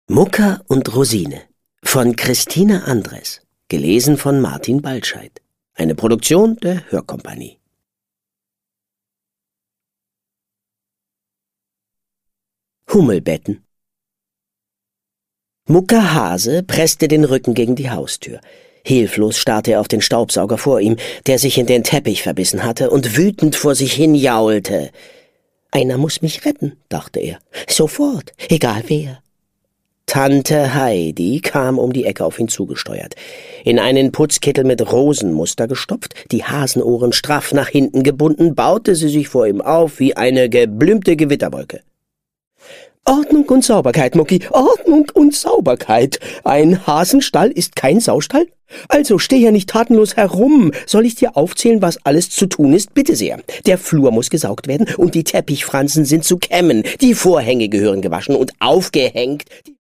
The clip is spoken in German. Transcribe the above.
Mucker und Rosine von Christine Andres, gelesen von Martin Baltscheid. Eine Produktion der Hörkompanie. Hummelbetten. Mucker Hase presste den Rücken gegen die Haustür. Hilflos starrte er auf den Staubsauger vor ihm, der sich in den Teppich verbissen hatte und wütend vor sich hin jaulte. »Einer muss mich retten«, dachte er. »Sofort, egal wer.« Tante Heidi kam um die Ecke auf ihn zugesteuert. In einen Putzkittel mit Rosenmuster gestopft, die Hasenohren straff nach hinten gebunden, baute sie sich vor ihm auf wie eine geblümte Gewitterwolke. »Ordnung und Sauberkeit, Mucki, Ordnung und Sauberkeit. Ein Hasenstall ist kein Saustall? Also steh ja nicht tatenlos herum. Soll ich dir aufzählen, was alles zu tun ist? Bitte sehr. Der Flur muss gesaugt werden und die Teppichfransen sind zu kämmen. Die Vorhänge gehören gewaschen und aufgehängt.